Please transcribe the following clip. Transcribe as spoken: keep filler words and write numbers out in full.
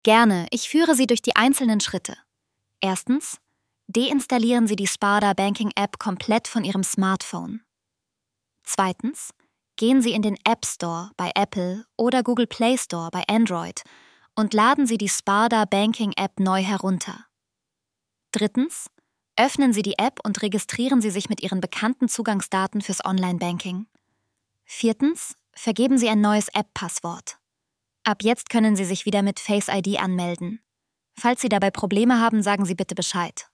Gerne, ich führe Sie durch die einzelnen Schritte. Erstens, deinstallieren Sie die Sparda Banking App komplett von Ihrem Smartphone. Zweitens, gehen Sie in den App Store bei Apple oder Google Play Store bei Android und laden Sie die Sparda Banking App neu herunter. Drittens, öffnen Sie die App und registrieren Sie sich mit Ihren bekannten Zugangsdaten fürs Online-Banking. Viertens, vergeben Sie ein neues App-Passwort. Ab jetzt können Sie sich wieder mit Face I D anmelden. Falls Sie dabei Probleme haben, sagen Sie bitte Bescheid.